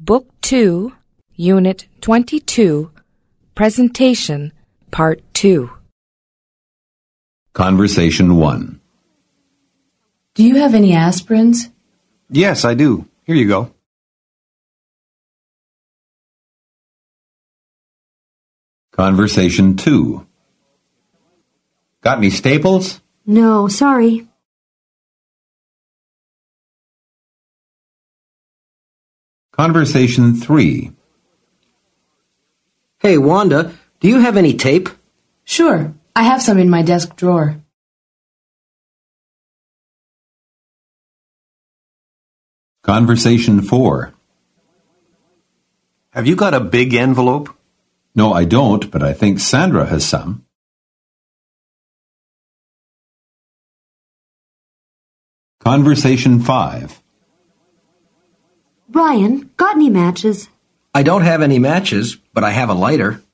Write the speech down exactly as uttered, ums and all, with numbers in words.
Book two, Unit twenty-two, Presentation, Part two. Conversation one. Do you have any aspirins? Yes, I do. Here you go. Conversation two. Got any staples? No, sorry. Conversation three. Hey, Wanda, do you have any tape? Sure, I have some in my desk drawer. Conversation four. Have you got a big envelope? No, I don't, but I think Sandra has some. Conversation five. Brian, got any matches? I don't have any matches, but I have a lighter.